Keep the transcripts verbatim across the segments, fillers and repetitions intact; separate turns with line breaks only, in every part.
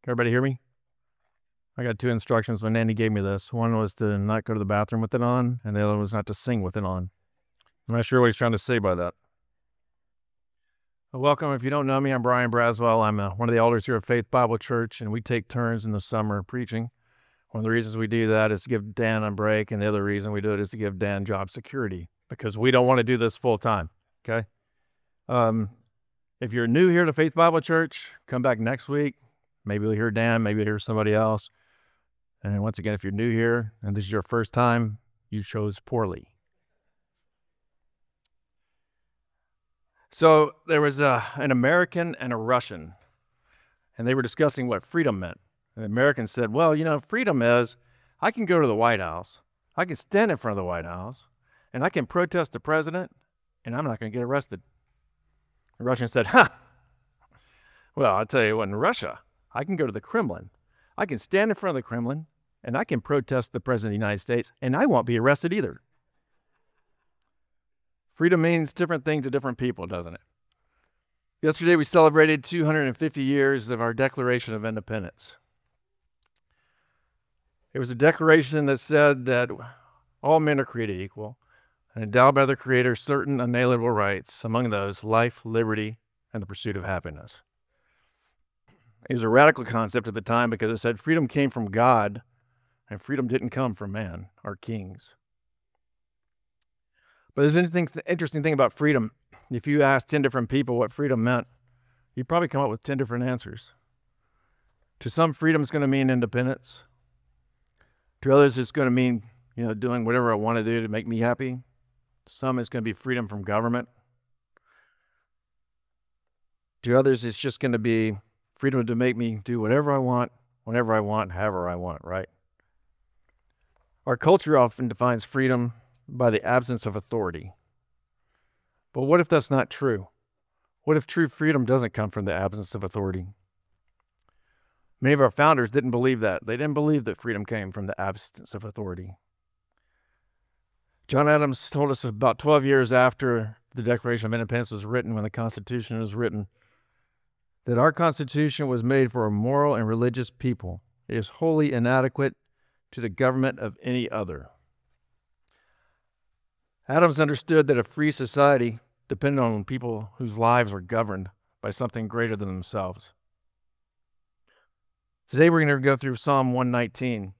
Everybody hear me? I got two instructions when Nanny gave me this. One was to not go to the bathroom with it on, and the other was not to sing with it on. I'm not sure what he's trying to say by that. Well, welcome. If you don't know me, I'm Brian Braswell. I'm uh, one of the elders here at Faith Bible Church, and we take turns in the summer preaching. One of the reasons we do that is to give Dan a break, and the other reason we do it is to give Dan job security, because we don't want to do this full time, okay? Um, if you're new here to Faith Bible Church, come back next week. Maybe you'll hear Dan, maybe you'll hear somebody else. And once again, if you're new here and this is your first time, you chose poorly. So there was a, an American and a Russian, and they were discussing what freedom meant. And the American said, well, you know, freedom is I can go to the White House, I can stand in front of the White House, and I can protest the president, and I'm not going to get arrested. The Russian said, ha! Well, I'll tell you what, in Russia, I can go to the Kremlin, I can stand in front of the Kremlin, and I can protest the President of the United States, and I won't be arrested either. Freedom means different things to different people, doesn't it? Yesterday, we celebrated two hundred fifty years of our Declaration of Independence. It was a declaration that said that all men are created equal and endowed by the Creator certain unalienable rights, among those life, liberty, and the pursuit of happiness. It was a radical concept at the time because it said freedom came from God, and freedom didn't come from man or kings. But there's an interesting thing about freedom. If you ask ten different people what freedom meant, you'd probably come up with ten different answers. To some, freedom is going to mean independence. To others, it's going to mean, you know, doing whatever I want to do to make me happy. Some, it's going to be freedom from government. To others, it's just going to be freedom to make me do whatever I want, whenever I want, however I want, right? Our culture often defines freedom by the absence of authority. But what if that's not true? What if true freedom doesn't come from the absence of authority? Many of our founders didn't believe that. They didn't believe that freedom came from the absence of authority. John Adams told us about twelve years after the Declaration of Independence was written, when the Constitution was written, that our Constitution was made for a moral and religious people. It is wholly inadequate to the government of any other. Adams understood that a free society depended on people whose lives are governed by something greater than themselves. Today we're going to go through Psalm one nineteen.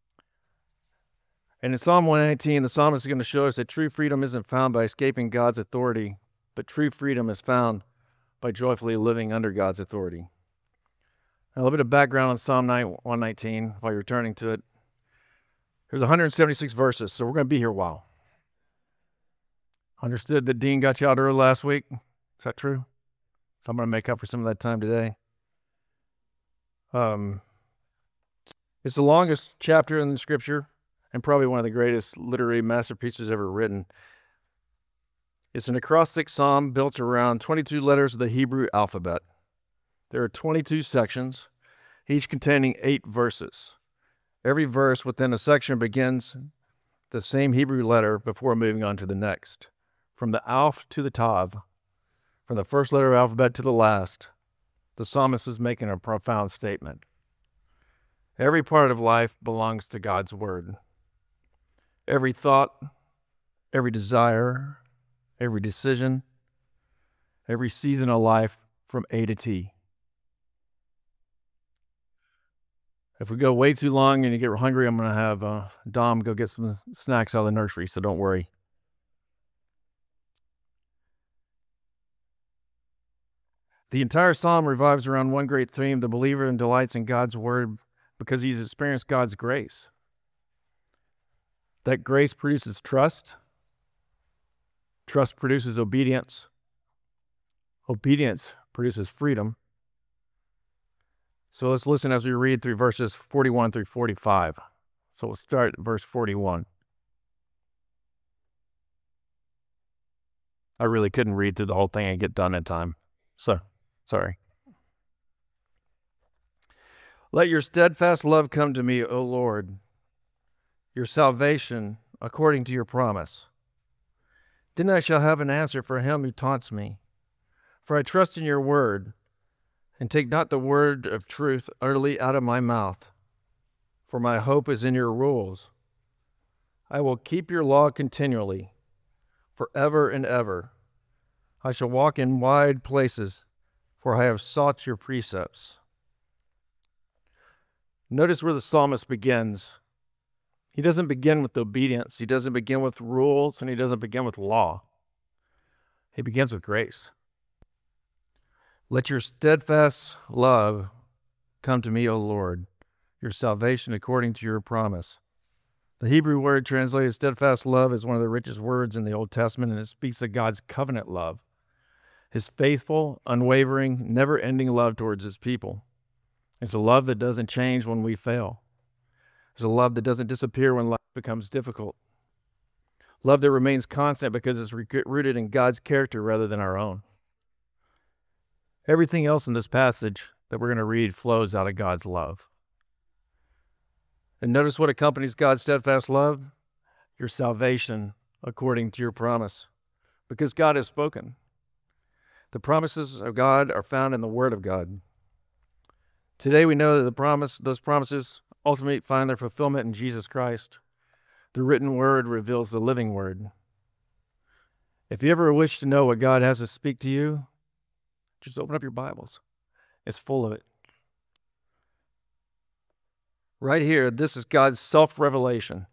And in Psalm one nineteen, the psalmist is going to show us that true freedom isn't found by escaping God's authority, but true freedom is found by joyfully living under God's authority. Now, a little bit of background on Psalm one nineteen while you're returning to it. There's one hundred seventy-six verses, so we're going to be here a while. Understood that Dean got you out early last week. Is that true? So I'm going to make up for some of that time today. Um, it's the longest chapter in the Scripture and probably one of the greatest literary masterpieces ever written. It's an acrostic psalm built around twenty-two letters of the Hebrew alphabet. There are twenty-two sections, each containing eight verses. Every verse within a section begins the same Hebrew letter before moving on to the next. From the Aleph to the Tav, from the first letter of the alphabet to the last, the psalmist is making a profound statement. Every part of life belongs to God's word. Every thought, every desire, every decision, every season of life from A to T. If we go way too long and you get hungry, I'm going to have uh, Dom go get some snacks out of the nursery, so don't worry. The entire psalm revolves around one great theme: the believer delights in God's word because he's experienced God's grace. That grace produces trust. Trust produces obedience. Obedience produces freedom. So let's listen as we read through verses forty-one through forty-five. So we'll start at verse forty-one. I really couldn't read through the whole thing and get done in time. So, sorry. Let your steadfast love come to me, O Lord, your salvation according to your promise. Then I shall have an answer for him who taunts me. For I trust in your word. And take not the word of truth utterly out of my mouth, for my hope is in your rules. I will keep your law continually, forever and ever. I shall walk in wide places, for I have sought your precepts. Notice where the psalmist begins. He doesn't begin with obedience. He doesn't begin with rules, and he doesn't begin with law. He begins with grace. Let your steadfast love come to me, O Lord, your salvation according to your promise. The Hebrew word translated steadfast love is one of the richest words in the Old Testament, and it speaks of God's covenant love, his faithful, unwavering, never-ending love towards his people. It's a love that doesn't change when we fail. It's a love that doesn't disappear when life becomes difficult. Love that remains constant because it's rooted in God's character rather than our own. Everything else in this passage that we're going to read flows out of God's love. And notice what accompanies God's steadfast love? Your salvation according to your promise, because God has spoken. The promises of God are found in the Word of God. Today we know that the promise, those promises ultimately find their fulfillment in Jesus Christ. The written Word reveals the living Word. If you ever wish to know what God has to speak to you, just open up your Bibles. It's full of it. Right here, this is God's self-revelation.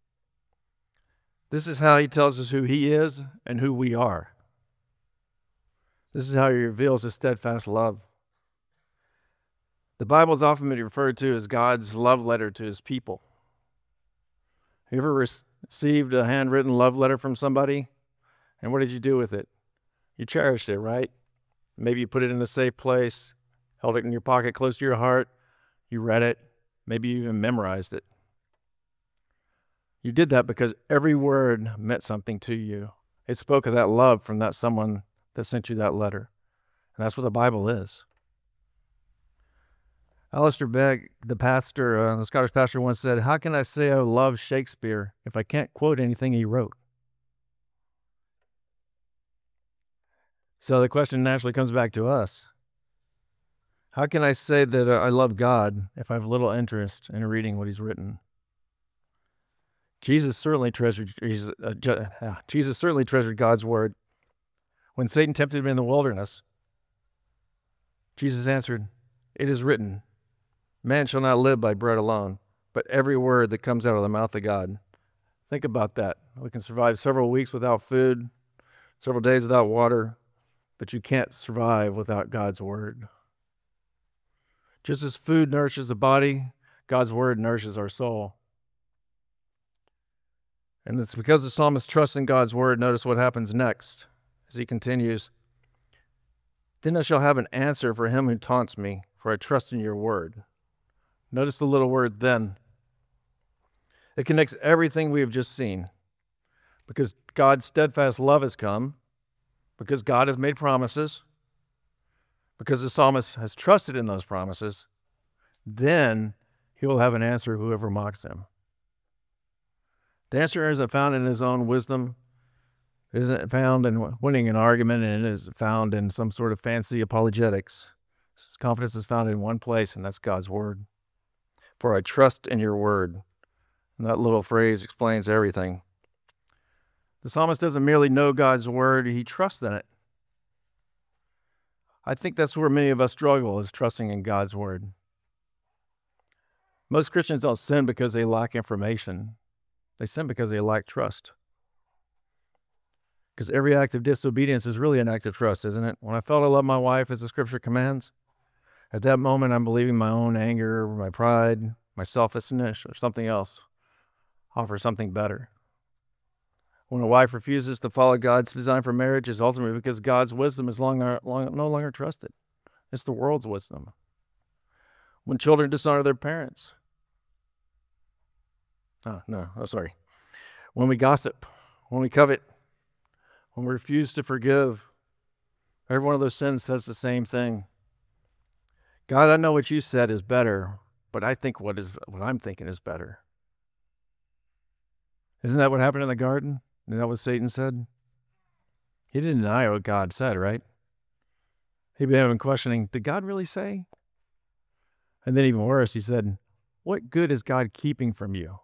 This is how he tells us who he is and who we are. This is how he reveals his steadfast love. The Bible is often referred to as God's love letter to his people. Have you ever received a handwritten love letter from somebody? And what did you do with it? You cherished it, right? Maybe you put it in a safe place, held it in your pocket close to your heart, you read it, maybe you even memorized it. You did that because every word meant something to you. It spoke of that love from that someone that sent you that letter. And that's what the Bible is. Alistair Begg, the pastor, uh, the Scottish pastor, once said, "How can I say I love Shakespeare if I can't quote anything he wrote?" So the question naturally comes back to us. How can I say that I love God if I have little interest in reading what he's written? Jesus certainly treasured Jesus, uh, Jesus certainly treasured God's word. When Satan tempted him in the wilderness, Jesus answered, "It is written, man shall not live by bread alone, but every word that comes out of the mouth of God." Think about that. We can survive several weeks without food, several days without water, but you can't survive without God's word. Just as food nourishes the body, God's word nourishes our soul. And it's because the psalmist trusts in God's word. Notice what happens next as he continues. "Then I shall have an answer for him who taunts me, for I trust in your word." Notice the little word "then." It connects everything we have just seen. Because God's steadfast love has come, because God has made promises, because the psalmist has trusted in those promises, then he will have an answer to whoever mocks him. The answer isn't found in his own wisdom. It isn't found in winning an argument, and it isn't found in some sort of fancy apologetics. His confidence is found in one place, and that's God's word. "For I trust in your word." And that little phrase explains everything. The psalmist doesn't merely know God's word, he trusts in it. I think that's where many of us struggle, is trusting in God's word. Most Christians don't sin because they lack information. They sin because they lack trust. Because every act of disobedience is really an act of trust, isn't it? When I felt I love my wife as the scripture commands, at that moment I'm believing my own anger, my pride, my selfishness, or something else offers something better. When a wife refuses to follow God's design for marriage, is ultimately because God's wisdom is long, long, no longer trusted. It's the world's wisdom. When children dishonor their parents. Oh, no, oh, sorry. When we gossip, when we covet, when we refuse to forgive, every one of those sins says the same thing. God, I know what you said is better, but I think what is what I'm thinking is better. Isn't that what happened in the garden? Isn't that what Satan said? He didn't deny what God said, right? He'd be having questioning, did God really say? And then even worse, he said, what good is God keeping from you?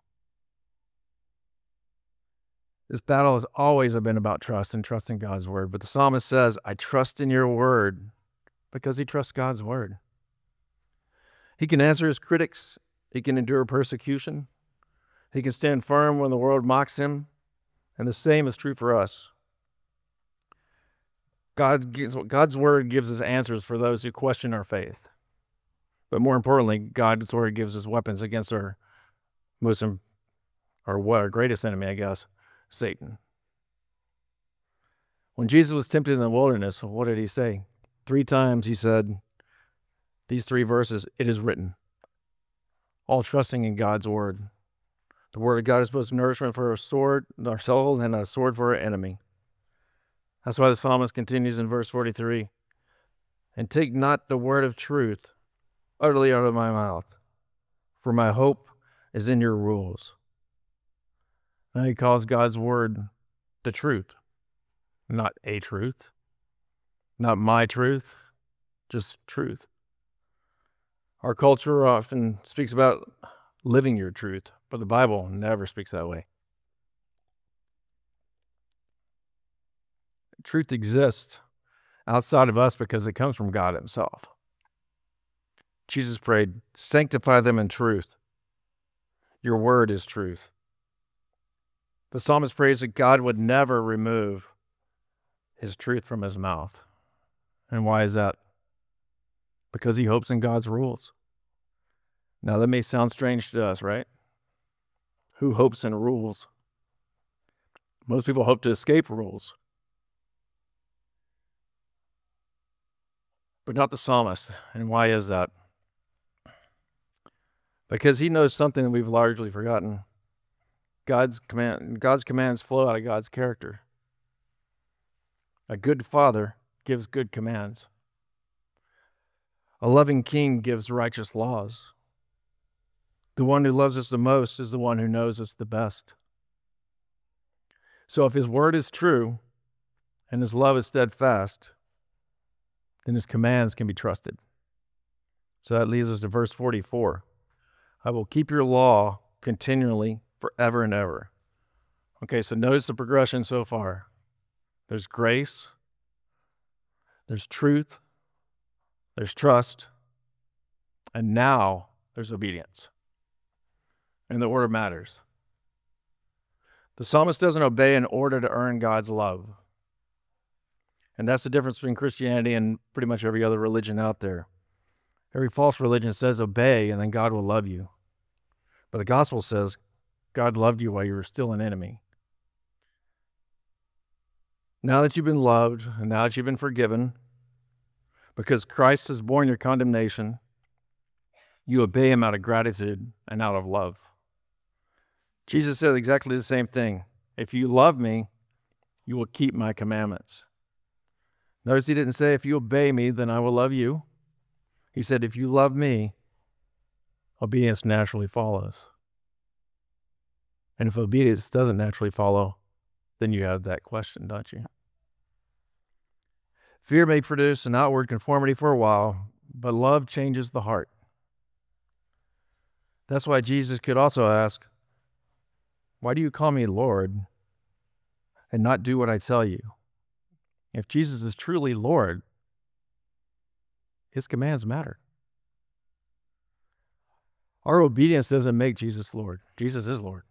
This battle has always been about trust and trusting God's word. But the psalmist says, I trust in your word because he trusts God's word. He can answer his critics. He can endure persecution. He can stand firm when the world mocks him. And the same is true for us. God gives, God's word gives us answers for those who question our faith. But more importantly, God's word gives us weapons against our most, or what, our greatest enemy, I guess, Satan. When Jesus was tempted in the wilderness, what did he say? Three times he said, these three verses, it is written. All trusting in God's word. The word of God is both nourishment for our sword, our soul, and a sword for our enemy. That's why the psalmist continues in verse forty-three. And take not the word of truth utterly out of my mouth, for my hope is in your rules. Now he calls God's word the truth, not a truth, not my truth, just truth. Our culture often speaks about living your truth, but the Bible never speaks that way. Truth exists outside of us because it comes from God himself. Jesus prayed, sanctify them in truth. Your word is truth. The psalmist prays that God would never remove his truth from his mouth. And why is that? Because he hopes in God's rules. Now that may sound strange to us, right? Who hopes in rules? Most people hope to escape rules. But not the psalmist. And why is that? Because he knows something that we've largely forgotten. God's command, God's commands flow out of God's character. A good father gives good commands. A loving king gives righteous laws. The one who loves us the most is the one who knows us the best. So if his word is true and his love is steadfast, then his commands can be trusted. So that leads us to verse forty-four. I will keep your law continually forever and ever. Okay, so notice the progression so far. There's grace, there's truth, there's trust, and now there's obedience. And the order matters. The psalmist doesn't obey in order to earn God's love. And that's the difference between Christianity and pretty much every other religion out there. Every false religion says obey and then God will love you. But the gospel says God loved you while you were still an enemy. Now that you've been loved and now that you've been forgiven, because Christ has borne your condemnation, you obey him out of gratitude and out of love. Jesus said exactly the same thing. If you love me, you will keep my commandments. Notice he didn't say, if you obey me, then I will love you. He said, if you love me, obedience naturally follows. And if obedience doesn't naturally follow, then you have that question, don't you? Fear may produce an outward conformity for a while, but love changes the heart. That's why Jesus could also ask, why do you call me Lord and not do what I tell you? If Jesus is truly Lord, his commands matter. Our obedience doesn't make Jesus Lord. Jesus is Lord.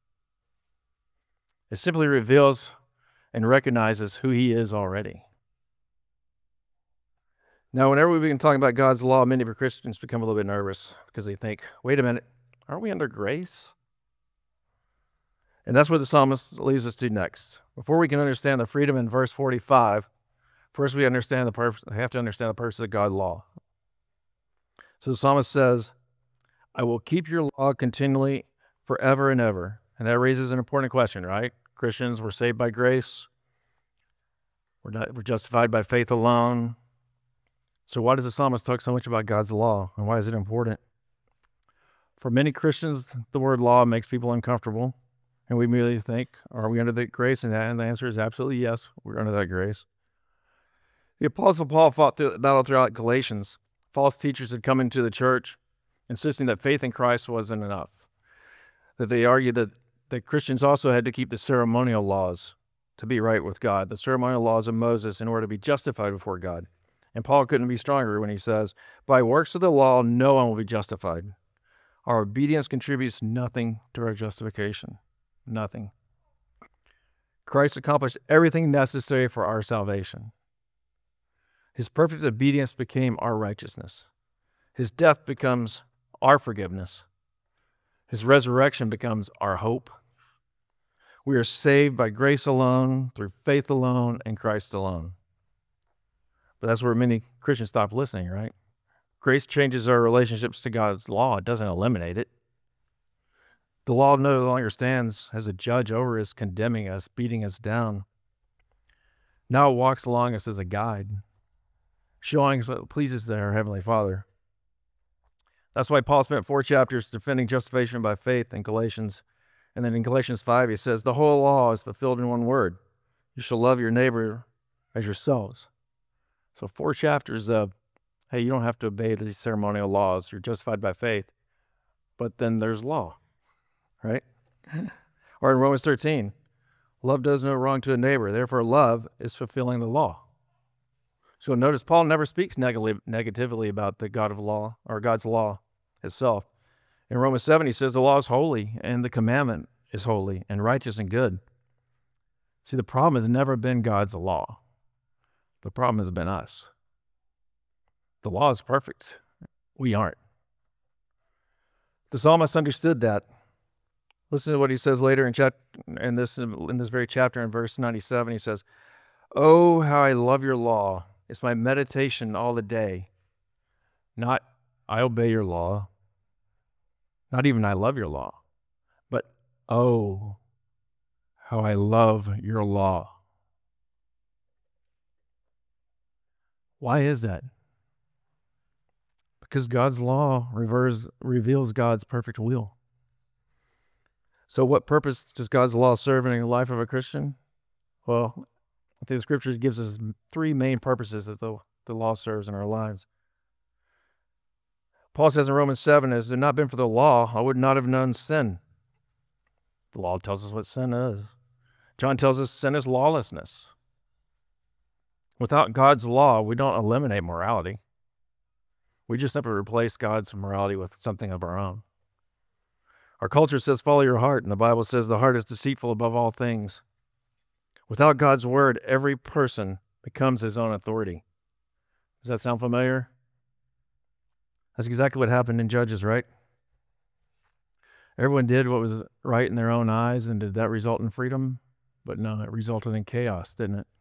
It simply reveals and recognizes who he is already. Now, whenever we begin talking about God's law, many of our Christians become a little bit nervous because they think, wait a minute, aren't we under grace? And that's what the psalmist leads us to next. Before we can understand the freedom in verse forty-five, first we understand the purpose, have to understand the purpose of God's law. So the psalmist says, I will keep your law continually forever and ever. And that raises an important question, right? Christians were saved by grace. We're, not, we're justified by faith alone. So why does the psalmist talk so much about God's law? And why is it important? For many Christians, the word law makes people uncomfortable. And we immediately think, are we under the grace? And the answer is absolutely yes, we're under that grace. The Apostle Paul fought the battle throughout Galatians. False teachers had come into the church, insisting that faith in Christ wasn't enough. That they argued that, that Christians also had to keep the ceremonial laws to be right with God, the ceremonial laws of Moses, in order to be justified before God. And Paul couldn't be stronger when he says, by works of the law, no one will be justified. Our obedience contributes nothing to our justification. Nothing. Christ accomplished everything necessary for our salvation. His perfect obedience became our righteousness. His death becomes our forgiveness. His resurrection becomes our hope. We are saved by grace alone, through faith alone, and Christ alone. But that's where many Christians stop listening, right? Grace changes our relationships to God's law. It doesn't eliminate it. The law no longer stands as a judge over us, condemning us, beating us down. Now it walks along us as a guide, showing us what pleases our Heavenly Father. That's why Paul spent four chapters defending justification by faith in Galatians. And then in Galatians five, he says, the whole law is fulfilled in one word. You shall love your neighbor as yourselves. So four chapters of, hey, you don't have to obey these ceremonial laws. You're justified by faith. But then there's law, right? Or in Romans thirteen, love does no wrong to a neighbor. Therefore, love is fulfilling the law. So notice Paul never speaks neg- negatively about the God of law or God's law itself. In Romans seven, he says the law is holy and the commandment is holy and righteous and good. See, the problem has never been God's law. The problem has been us. The law is perfect. We aren't. The psalmist understood that. Listen to what he says later in, chap- in, this, in this very chapter in verse ninety-seven. He says, oh, how I love your law. It's my meditation all the day. Not, I obey your law. Not even I love your law. But, oh, how I love your law. Why is that? Because God's law reverse, reveals God's perfect will. So what purpose does God's law serve in the life of a Christian? Well, I think the scriptures gives us three main purposes that the, the law serves in our lives. Paul says in Romans seven, as it had not been for the law, I would not have known sin. The law tells us what sin is. John tells us sin is lawlessness. Without God's law, we don't eliminate morality. We just simply replace God's morality with something of our own. Our culture says, follow your heart, and the Bible says the heart is deceitful above all things. Without God's word, every person becomes his own authority. Does that sound familiar? That's exactly what happened in Judges, right? Everyone did what was right in their own eyes, and did that result in freedom? But no, it resulted in chaos, didn't it?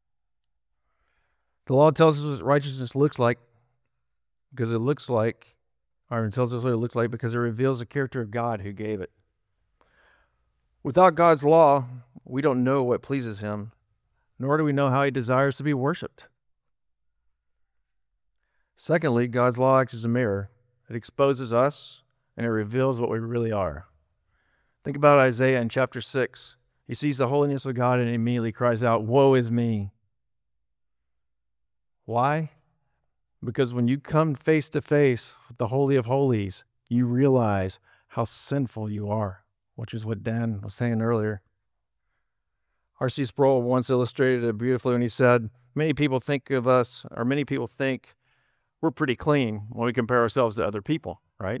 The law tells us what righteousness looks like, because it looks like, or it tells us what it looks like because it reveals the character of God who gave it. Without God's law, we don't know what pleases him, nor do we know how he desires to be worshipped. Secondly, God's law acts as a mirror. It exposes us, and it reveals what we really are. Think about Isaiah in chapter six. He sees the holiness of God and immediately cries out, woe is me. Why? Because when you come face to face with the Holy of Holies, you realize how sinful you are, which is what Dan was saying earlier. R C Sproul once illustrated it beautifully when he said, many people think of us, or many people think we're pretty clean when we compare ourselves to other people, right?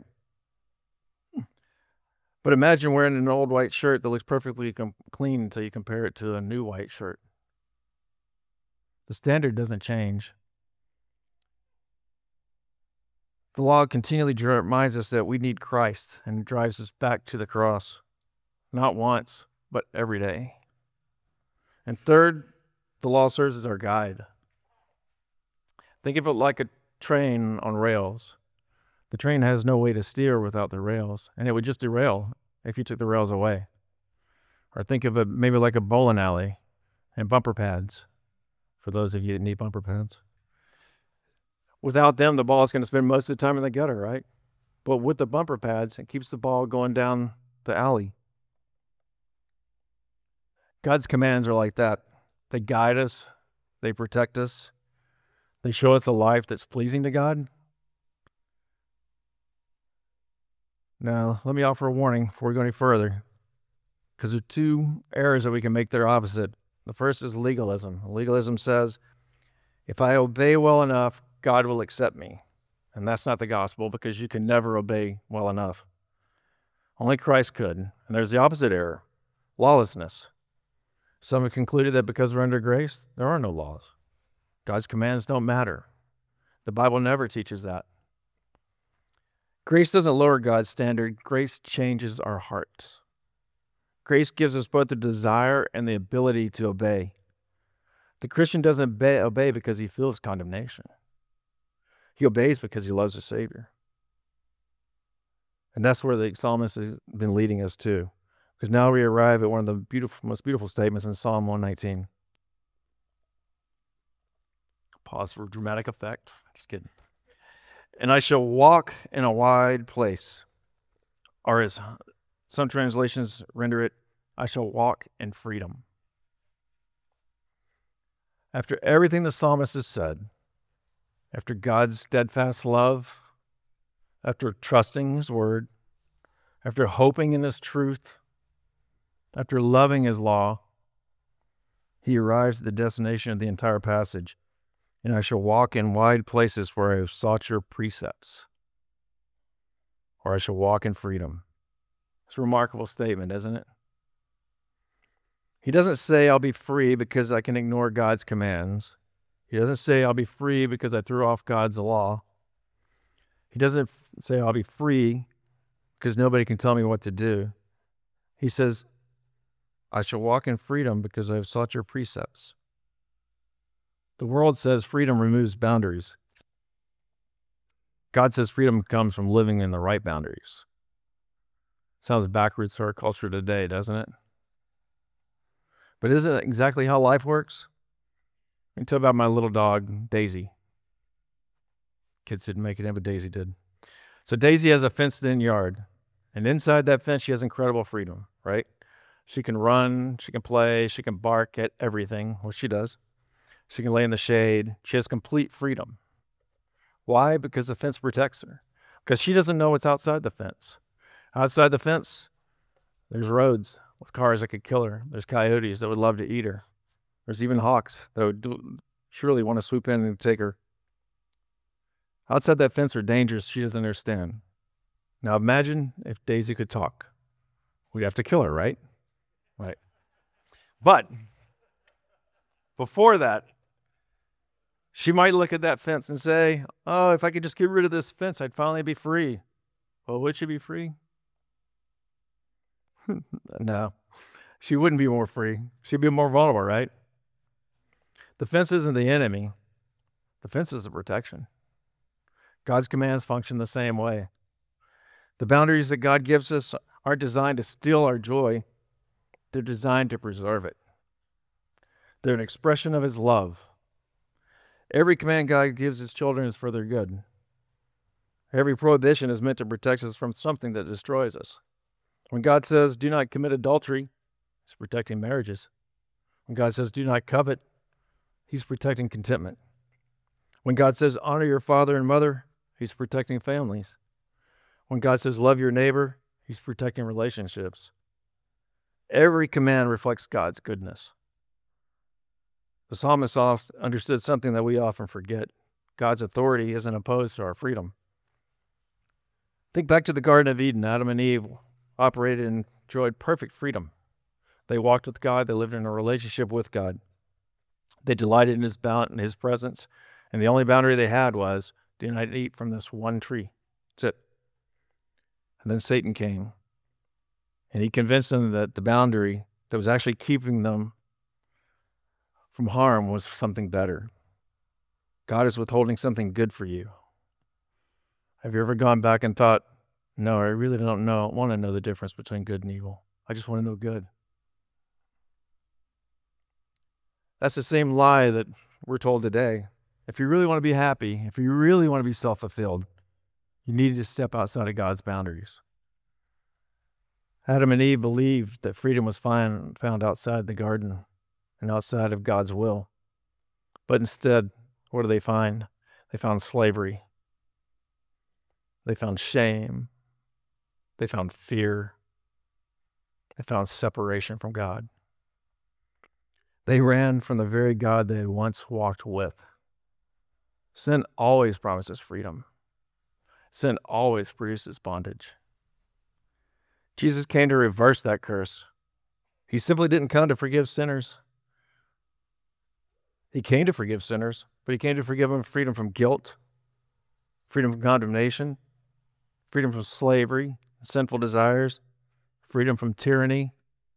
But imagine wearing an old white shirt that looks perfectly com- clean until you compare it to a new white shirt. The standard doesn't change. The law continually reminds us that we need Christ and drives us back to the cross, not once, but every day. And third, the law serves as our guide. Think of it like a train on rails. The train has no way to steer without the rails, and it would just derail if you took the rails away. Or think of it maybe like a bowling alley and bumper pads, for those of you that need bumper pads. Without them, the ball is going to spend most of the time in the gutter, right? But with the bumper pads, it keeps the ball going down the alley. God's commands are like that. They guide us, they protect us, They show us a life that's pleasing to God. Now, let me offer a warning before we go any further, because there are two errors that we can make that are opposite. The first is legalism. Legalism says, if I obey well enough, God will accept me. And that's not the gospel, because you can never obey well enough. Only Christ could. And there's the opposite error, lawlessness. Some have concluded that because we're under grace, there are no laws. God's commands don't matter. The Bible never teaches that. Grace doesn't lower God's standard. Grace changes our hearts. Grace gives us both the desire and the ability to obey. The Christian doesn't obey, obey because he feels condemnation. He obeys because he loves the Savior. And that's where the psalmist has been leading us to. Because now we arrive at one of the beautiful, most beautiful statements in Psalm one nineteen. Pause for dramatic effect. Just kidding. And I shall walk in a wide place. Or as some translations render it, I shall walk in freedom. After everything the psalmist has said, after God's steadfast love, after trusting his word, after hoping in his truth, after loving his law, he arrives at the destination of the entire passage. And I shall walk in wide places where I have sought your precepts. Or I shall walk in freedom. It's a remarkable statement, isn't it? He doesn't say I'll be free because I can ignore God's commands. He doesn't say I'll be free because I threw off God's law. He doesn't say I'll be free because nobody can tell me what to do. He says, I shall walk in freedom because I have sought your precepts. The world says freedom removes boundaries. God says freedom comes from living in the right boundaries. Sounds backwards to our culture today, doesn't it? But isn't it exactly how life works? Let me tell you about my little dog, Daisy. Kids didn't make it in, but Daisy did. So Daisy has a fenced-in yard. And inside that fence, she has incredible freedom, right? She can run, she can play, she can bark at everything, which she does. She can lay in the shade. She has complete freedom. Why? Because the fence protects her. Because she doesn't know what's outside the fence. Outside the fence, there's roads with cars that could kill her. There's coyotes that would love to eat her. There's even hawks that would do, surely want to swoop in and take her. Outside that fence are dangers she doesn't understand. Now imagine if Daisy could talk. We'd have to kill her, right? Right. But before that, she might look at that fence and say, oh, if I could just get rid of this fence, I'd finally be free. Well, would she be free? No, she wouldn't be more free. She'd be more vulnerable, right? The fence isn't the enemy. The fence is the protection. God's commands function the same way. The boundaries that God gives us aren't designed to steal our joy. They're designed to preserve it. They're an expression of his love. Every command God gives his children is for their good. Every prohibition is meant to protect us from something that destroys us. When God says, do not commit adultery, he's protecting marriages. When God says, do not covet, he's protecting contentment. When God says, honor your father and mother, he's protecting families. When God says, love your neighbor, he's protecting relationships. Every command reflects God's goodness. The psalmist understood something that we often forget. God's authority isn't opposed to our freedom. Think back to the Garden of Eden. Adam and Eve operated and enjoyed perfect freedom. They walked with God. They lived in a relationship with God. They delighted in his bounty, in his presence. And the only boundary they had was, do not eat from this one tree. That's it. And then Satan came. And he convinced them that the boundary that was actually keeping them from harm was something better. God is withholding something good for you. Have you ever gone back and thought, no, I really don't know, want to know the difference between good and evil. I just want to know good. That's the same lie that we're told today. If you really want to be happy, if you really want to be self-fulfilled, you need to step outside of God's boundaries. Adam and Eve believed that freedom was found outside the garden and outside of God's will. But instead, what do they find? They found slavery. They found shame. They found fear. They found separation from God. They ran from the very God they had once walked with. Sin always promises freedom. Sin always produces bondage. Jesus came to reverse that curse. He simply didn't come to forgive sinners. He came to forgive sinners, but he came to forgive them freedom from guilt, freedom from condemnation, freedom from slavery, sinful desires, freedom from tyranny.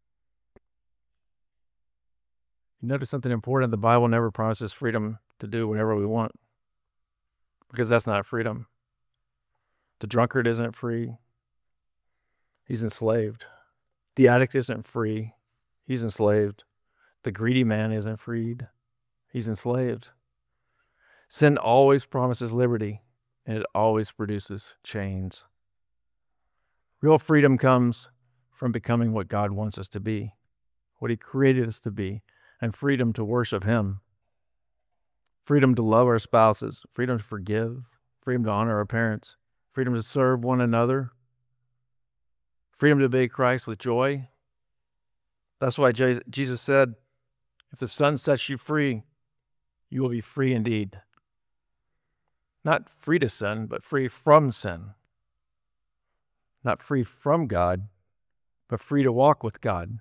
You notice something important. The Bible never promises freedom to do whatever we want, because that's not freedom. The drunkard isn't free. He's enslaved. The addict isn't free. He's enslaved. The greedy man isn't freed. He's enslaved. Sin always promises liberty, and it always produces chains. Real freedom comes from becoming what God wants us to be, what he created us to be, and freedom to worship him. Freedom to love our spouses, freedom to forgive, freedom to honor our parents, freedom to serve one another, freedom to obey Christ with joy. That's why Jesus said, if the Son sets you free, you will be free indeed. Not free to sin, but free from sin. Not free from God, but free to walk with God.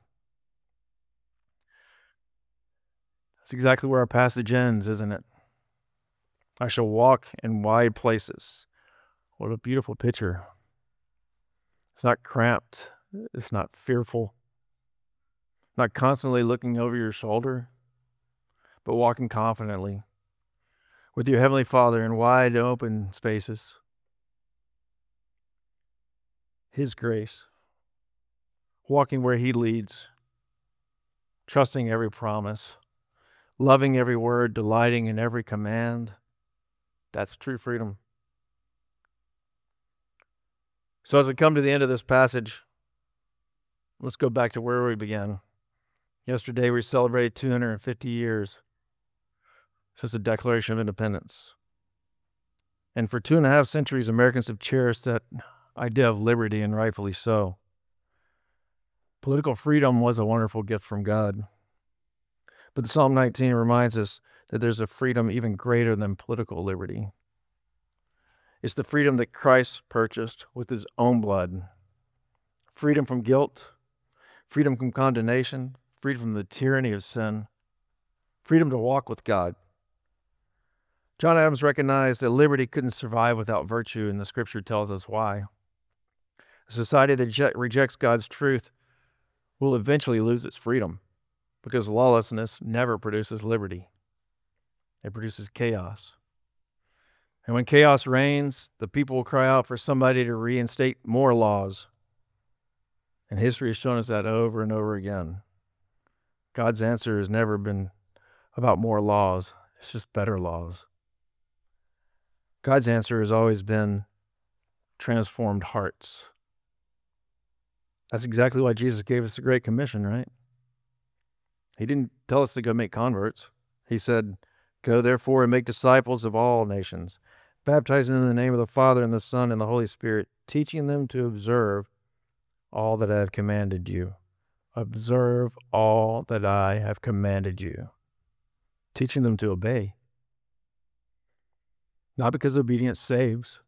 That's exactly where our passage ends, isn't it? I shall walk in wide places. What a beautiful picture. It's not cramped. It's not fearful. Not constantly looking over your shoulder, but walking confidently with your Heavenly Father in wide open spaces. His grace. Walking where he leads. Trusting every promise. Loving every word. Delighting in every command. That's true freedom. So as we come to the end of this passage, let's go back to where we began. Yesterday we celebrated two hundred fifty years since the Declaration of Independence. And for two and a half centuries, Americans have cherished that idea of liberty, and rightfully so. Political freedom was a wonderful gift from God. But Psalm nineteen reminds us that there's a freedom even greater than political liberty. It's the freedom that Christ purchased with his own blood. Freedom from guilt, freedom from condemnation, freedom from the tyranny of sin, freedom to walk with God. John Adams recognized that liberty couldn't survive without virtue, and the scripture tells us why. A society that rejects God's truth will eventually lose its freedom, because lawlessness never produces liberty. It produces chaos. And when chaos reigns, the people will cry out for somebody to reinstate more laws. And history has shown us that over and over again. God's answer has never been about more laws. It's just better laws. God's answer has always been transformed hearts. That's exactly why Jesus gave us the Great Commission, right? He didn't tell us to go make converts. He said, go therefore and make disciples of all nations, baptizing them in the name of the Father and the Son and the Holy Spirit, teaching them to observe all that I have commanded you. Observe all that I have commanded you. Teaching them to obey. Not because obedience saves,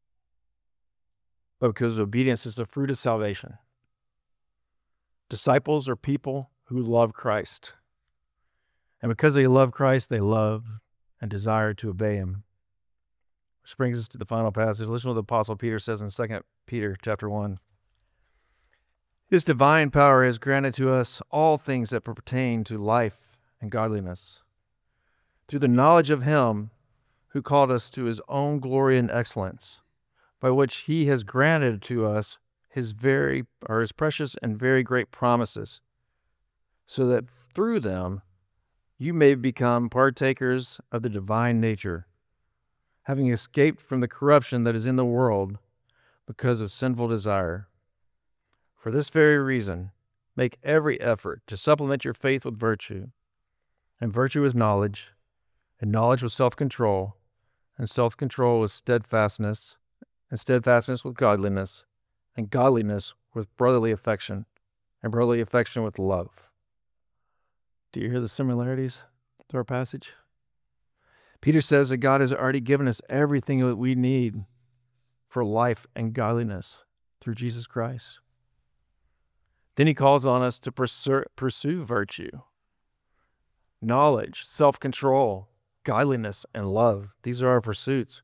but because obedience is the fruit of salvation. Disciples are people who love Christ. And because they love Christ, they love and desire to obey him. Which brings us to the final passage. Listen to what the Apostle Peter says in Second Peter chapter one. His divine power has granted to us all things that pertain to life and godliness, through the knowledge of him who called us to his own glory and excellence, by which he has granted to us his very or his precious and very great promises, so that through them you may become partakers of the divine nature, having escaped from the corruption that is in the world because of sinful desire. For this very reason, make every effort to supplement your faith with virtue, and virtue with knowledge, and knowledge with self-control, and self-control with steadfastness, and steadfastness with godliness, and godliness with brotherly affection, and brotherly affection with love. Do you hear the similarities to our passage? Peter says that God has already given us everything that we need for life and godliness through Jesus Christ. Then he calls on us to pursue, pursue virtue, knowledge, self-control, godliness, and love. These are our pursuits.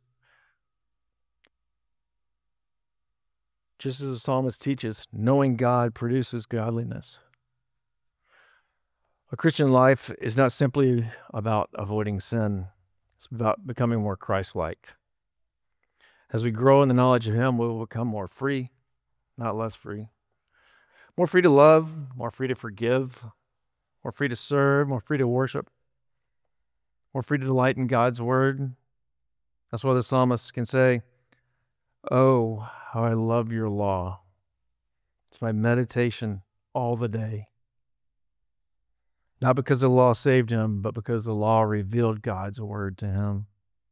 Just as the psalmist teaches, knowing God produces godliness. A Christian life is not simply about avoiding sin. It's about becoming more Christ-like. As we grow in the knowledge of Him, we will become more free, not less free. More free to love, more free to forgive, more free to serve, more free to worship, more free to delight in God's word. That's why the psalmist can say, "Oh, how I love your law. It's my meditation all the day." Not because the law saved him, but because the law revealed God's word to him.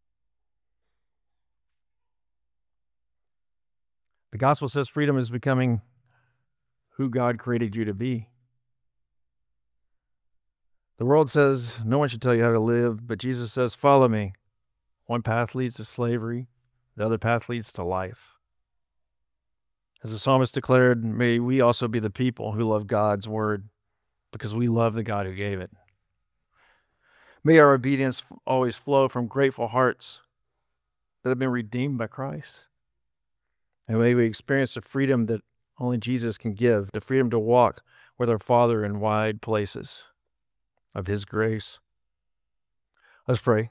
The gospel says freedom is becoming who God created you to be. The world says no one should tell you how to live, but Jesus says, follow me. One path leads to slavery, the other path leads to life. As the psalmist declared, may we also be the people who love God's word because we love the God who gave it. May our obedience always flow from grateful hearts that have been redeemed by Christ. And may we experience the freedom that only Jesus can give, the freedom to walk with our Father in wide places of His grace. Let's pray.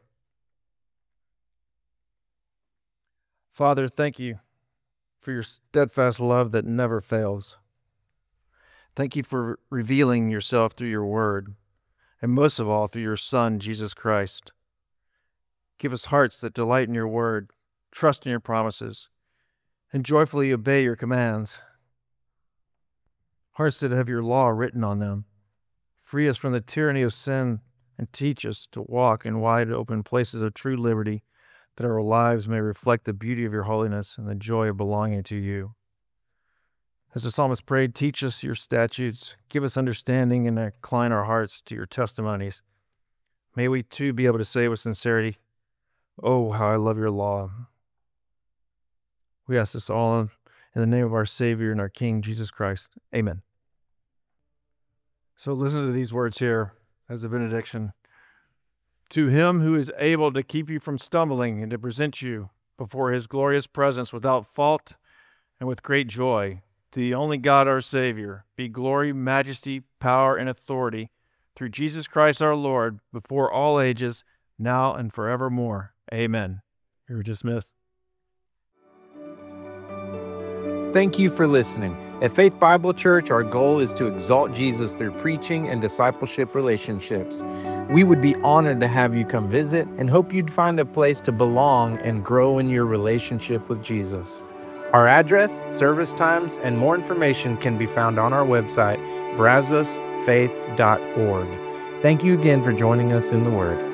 Father, thank you for your steadfast love that never fails. Thank you for revealing yourself through your word, and most of all, through your Son, Jesus Christ. Give us hearts that delight in your word, trust in your promises, and joyfully obey your commands. Hearts that have your law written on them. Free us from the tyranny of sin and teach us to walk in wide open places of true liberty, that our lives may reflect the beauty of your holiness and the joy of belonging to you. As the psalmist prayed, teach us your statutes, give us understanding, and incline our hearts to your testimonies. May we too be able to say with sincerity, oh, how I love your law. We ask this all in the name of our Savior and our King, Jesus Christ. Amen. So listen to these words here as a benediction. To him who is able to keep you from stumbling and to present you before his glorious presence without fault and with great joy, to the only God our Savior, be glory, majesty, power, and authority through Jesus Christ our Lord, before all ages, now and forevermore. Amen. You're dismissed.
Thank you for listening. At Faith Bible Church, our goal is to exalt Jesus through preaching and discipleship relationships. We would be honored to have you come visit and hope you'd find a place to belong and grow in your relationship with Jesus. Our address, service times, and more information can be found on our website, brazos faith dot org. Thank you again for joining us in the Word.